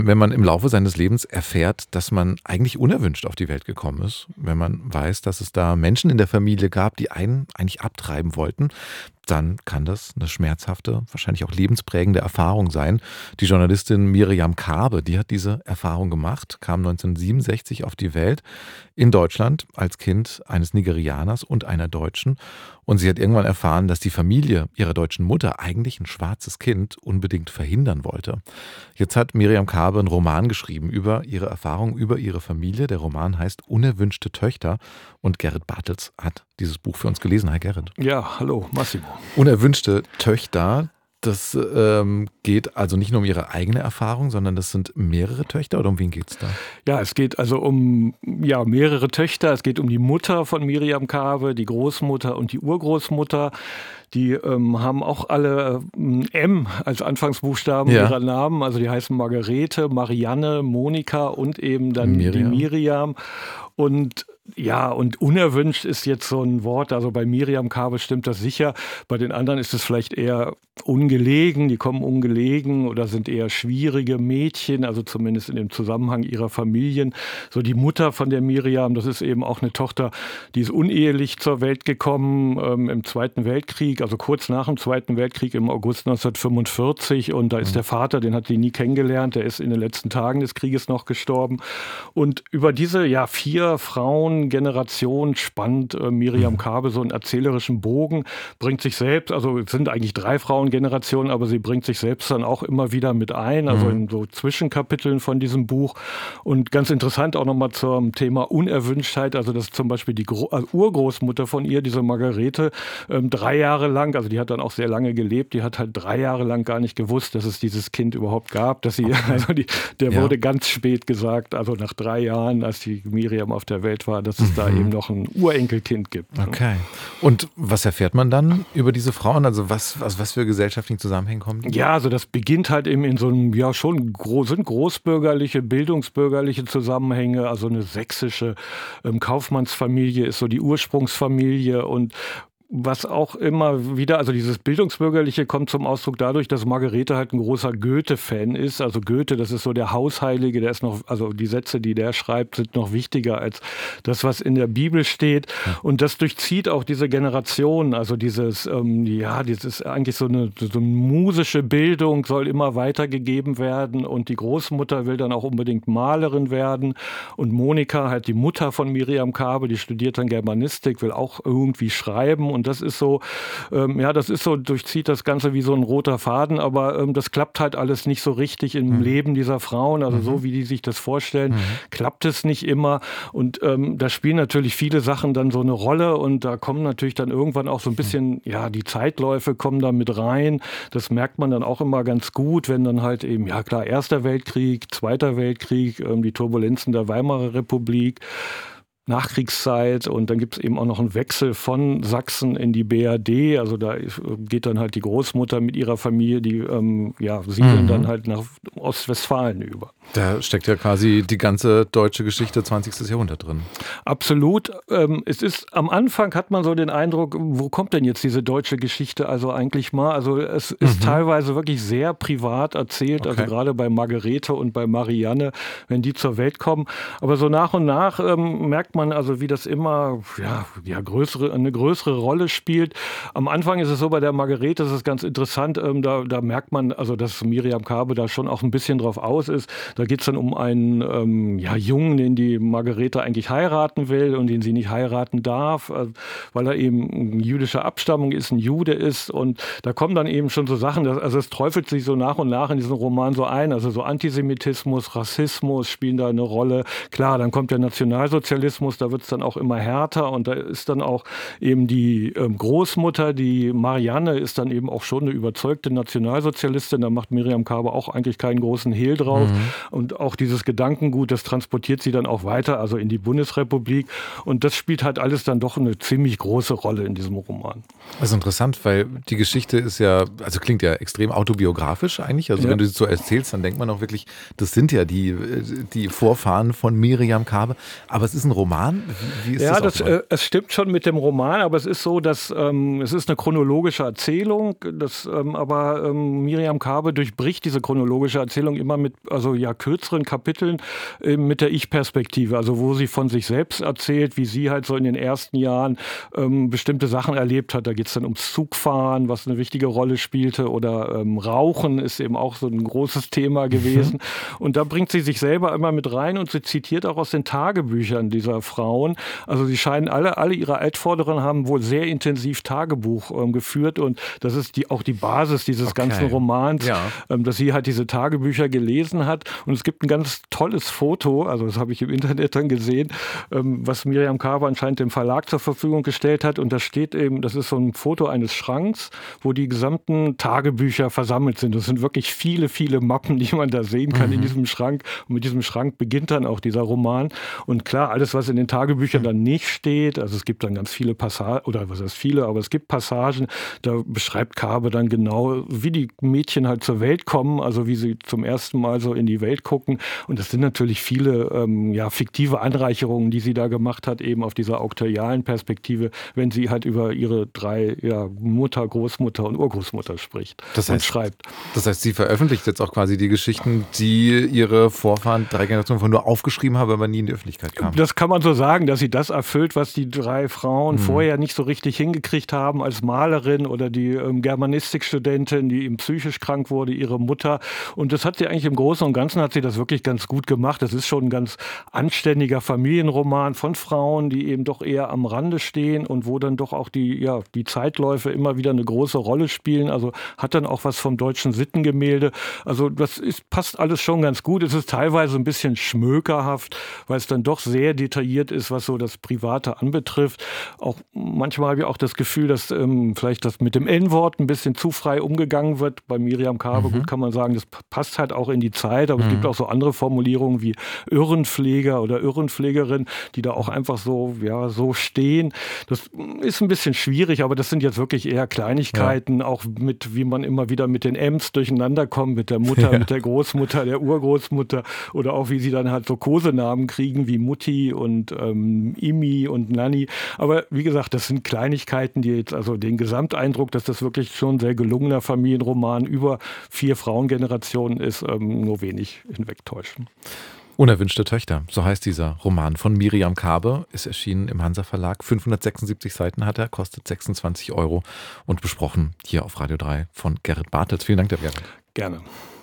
Wenn man im Laufe seines Lebens erfährt, dass man eigentlich unerwünscht auf die Welt gekommen ist, wenn man weiß, dass es da Menschen in der Familie gab, die einen eigentlich abtreiben wollten, dann kann das eine schmerzhafte, wahrscheinlich auch lebensprägende Erfahrung sein. Die Journalistin Miriam Kaabe, die hat diese Erfahrung gemacht, kam 1967 auf die Welt in Deutschland als Kind eines Nigerianers und einer Deutschen. Und sie hat irgendwann erfahren, dass die Familie ihrer deutschen Mutter eigentlich ein schwarzes Kind unbedingt verhindern wollte. Jetzt hat Miriam Kaabe einen Roman geschrieben über ihre Erfahrung, über ihre Familie. Der Roman heißt Unerwünschte Töchter und Gerrit Bartels hat dieses Buch für uns gelesen. Hi Gerrit. Ja, hallo Massimo. Unerwünschte Töchter, das geht also nicht nur um ihre eigene Erfahrung, sondern das sind mehrere Töchter, oder um wen geht es da? Ja, es geht also um mehrere Töchter. Es geht um die Mutter von Miriam Kaabe, die Großmutter und die Urgroßmutter. Die haben auch alle M als Anfangsbuchstaben ihrer Namen. Also die heißen Margarete, Marianne, Monika und eben dann die Miriam. Und unerwünscht ist jetzt so ein Wort. Also bei Miriam Kaabe stimmt das sicher. Bei den anderen ist es vielleicht eher ungelegen. Die kommen ungelegen oder sind eher schwierige Mädchen, also zumindest in dem Zusammenhang ihrer Familien. So die Mutter von der Miriam, das ist eben auch eine Tochter, die ist unehelich zur Welt gekommen im Zweiten Weltkrieg, also kurz nach dem Zweiten Weltkrieg im August 1945. Und da ist der Vater, den hat sie nie kennengelernt, der ist in den letzten Tagen des Krieges noch gestorben. Und über diese 4 Frauengenerationen spannt Miriam Kaabe so einen erzählerischen Bogen, bringt sich selbst, also es sind eigentlich 3 Frauengenerationen, aber sie bringt sich selbst dann auch immer wieder mit ein, also in so Zwischenkapiteln von diesem Buch. Und ganz interessant auch nochmal zum Thema Unerwünschtheit, also dass zum Beispiel die Urgroßmutter von ihr, diese Margarete, 3 Jahre lang, also die hat dann auch sehr lange gelebt, die hat halt 3 Jahre lang gar nicht gewusst, dass es dieses Kind überhaupt gab, dass sie, wurde ganz spät gesagt, also nach 3 Jahren, als die Miriam auf der Welt war, dass es da eben noch ein Urenkelkind gibt. Okay. Und was erfährt man dann über diese Frauen? Also was für gesellschaftliche Zusammenhänge kommen? Ja, also das beginnt halt eben in so einem, sind großbürgerliche, bildungsbürgerliche Zusammenhänge. Also eine sächsische Kaufmannsfamilie ist so die Ursprungsfamilie und was auch immer wieder, also dieses Bildungsbürgerliche kommt zum Ausdruck dadurch, dass Margarete halt ein großer Goethe-Fan ist. Also Goethe, das ist so der Hausheilige, der ist noch, also die Sätze, die der schreibt, sind noch wichtiger als das, was in der Bibel steht. Und das durchzieht auch diese Generation. Also dieses eigentlich so eine musische Bildung soll immer weitergegeben werden. Und die Großmutter will dann auch unbedingt Malerin werden. Und Monika, halt die Mutter von Miriam Kaabe, die studiert dann Germanistik, will auch irgendwie schreiben. Und das ist so, durchzieht das Ganze wie so ein roter Faden, aber das klappt halt alles nicht so richtig im Leben dieser Frauen, also so wie die sich das vorstellen, klappt es nicht immer und da spielen natürlich viele Sachen dann so eine Rolle und da kommen natürlich dann irgendwann auch so ein bisschen, die Zeitläufe kommen da mit rein, das merkt man dann auch immer ganz gut, wenn dann halt eben, Erster Weltkrieg, Zweiter Weltkrieg, die Turbulenzen der Weimarer Republik, Nachkriegszeit und dann gibt es eben auch noch einen Wechsel von Sachsen in die BRD, also da geht dann halt die Großmutter mit ihrer Familie, die siedeln dann halt nach Ostwestfalen über. Da steckt ja quasi die ganze deutsche Geschichte 20. Jahrhundert drin. Absolut. Es ist, am Anfang hat man so den Eindruck, wo kommt denn jetzt diese deutsche Geschichte also eigentlich mal? Also es ist teilweise wirklich sehr privat erzählt, also gerade bei Margarete und bei Marianne, wenn die zur Welt kommen. Aber so nach und nach merkt man also, wie das immer eine größere Rolle spielt. Am Anfang ist es so, bei der Margarete ist es ganz interessant, da merkt man, also dass Miriam Kaabe da schon auch ein bisschen drauf aus ist. Da geht es dann um einen Jungen, den die Margarete eigentlich heiraten will und den sie nicht heiraten darf, weil er eben jüdischer Abstammung ist, ein Jude ist. Und da kommen dann eben schon so Sachen, also es träufelt sich so nach und nach in diesen Roman so ein. Also so Antisemitismus, Rassismus spielen da eine Rolle. Klar, dann kommt der Nationalsozialismus, da wird es dann auch immer härter. Und da ist dann auch eben die Großmutter, die Marianne, ist dann eben auch schon eine überzeugte Nationalsozialistin. Da macht Miriam Kaabe auch eigentlich keinen großen Hehl drauf. Und auch dieses Gedankengut, das transportiert sie dann auch weiter, also in die Bundesrepublik. Und das spielt halt alles dann doch eine ziemlich große Rolle in diesem Roman. Das ist interessant, weil die Geschichte ist klingt ja extrem autobiografisch eigentlich. Also wenn du sie so erzählst, dann denkt man auch wirklich, das sind ja die Vorfahren von Miriam Kaabe. Aber es ist ein Roman? Wie ist das? Es stimmt schon mit dem Roman, aber es ist so, dass es ist eine chronologische Erzählung, aber Miriam Kaabe durchbricht diese chronologische Erzählung immer mit kürzeren Kapiteln mit der Ich-Perspektive, also wo sie von sich selbst erzählt, wie sie halt so in den ersten Jahren bestimmte Sachen erlebt hat. Da geht es dann ums Zugfahren, was eine wichtige Rolle spielte, oder Rauchen ist eben auch so ein großes Thema gewesen. Und da bringt sie sich selber immer mit rein und sie zitiert auch aus den Tagebüchern dieser Frauen. Also sie scheinen alle ihre Altvorderen haben wohl sehr intensiv Tagebuch geführt, und das ist auch die Basis dieses ganzen Romans, dass sie halt diese Tagebücher gelesen hat. Und es gibt ein ganz tolles Foto, also das habe ich im Internet dann gesehen, was Miriam Carver anscheinend dem Verlag zur Verfügung gestellt hat. Und da steht eben, das ist so ein Foto eines Schranks, wo die gesamten Tagebücher versammelt sind. Das sind wirklich viele, viele Mappen, die man da sehen kann in diesem Schrank. Und mit diesem Schrank beginnt dann auch dieser Roman. Und klar, alles, was in den Tagebüchern dann nicht steht, also es gibt dann ganz viele Passagen, oder was heißt viele, aber es gibt Passagen, da beschreibt Carver dann genau, wie die Mädchen halt zur Welt kommen, also wie sie zum ersten Mal so in die Welt gucken. Und das sind natürlich viele fiktive Anreicherungen, die sie da gemacht hat, eben auf dieser auktorialen Perspektive, wenn sie halt über ihre drei Mutter, Großmutter und Urgroßmutter spricht und schreibt. Das heißt, sie veröffentlicht jetzt auch quasi die Geschichten, die ihre Vorfahren 3 Generationen von nur aufgeschrieben haben, aber nie in die Öffentlichkeit kamen. Das kann man so sagen, dass sie das erfüllt, was die 3 Frauen vorher nicht so richtig hingekriegt haben als Malerin, oder die Germanistikstudentin, die eben psychisch krank wurde, ihre Mutter. Und das hat sie eigentlich im Großen und Ganzen hat sie das wirklich ganz gut gemacht. Das ist schon ein ganz anständiger Familienroman von Frauen, die eben doch eher am Rande stehen und wo dann doch auch die Zeitläufe immer wieder eine große Rolle spielen. Also hat dann auch was vom deutschen Sittengemälde. Also passt alles schon ganz gut. Es ist teilweise ein bisschen schmökerhaft, weil es dann doch sehr detailliert ist, was so das Private anbetrifft. Auch manchmal habe ich auch das Gefühl, dass vielleicht das mit dem N-Wort ein bisschen zu frei umgegangen wird. Bei Miriam Carver, gut, kann man sagen, das passt halt auch in die Zeit, aber es gibt auch so andere Formulierungen wie Irrenpfleger oder Irrenpflegerin, die da auch einfach so stehen. Das ist ein bisschen schwierig, aber das sind jetzt wirklich eher Kleinigkeiten, auch mit, wie man immer wieder mit den M's durcheinander kommt, mit der Mutter, mit der Großmutter, der Urgroßmutter, oder auch wie sie dann halt so Kosenamen kriegen wie Mutti und Imi und Nanni. Aber wie gesagt, das sind Kleinigkeiten, die jetzt also den Gesamteindruck, dass das wirklich schon ein sehr gelungener Familienroman über 4 Frauengenerationen ist, nur wenig hinwegtäuschen. Unerwünschte Töchter, so heißt dieser Roman von Miriam Carver, ist erschienen im Hansa Verlag. 576 Seiten hat er, kostet 26 € und besprochen hier auf Radio 3 von Gerrit Bartels. Vielen Dank, der Gerrit. Gerne.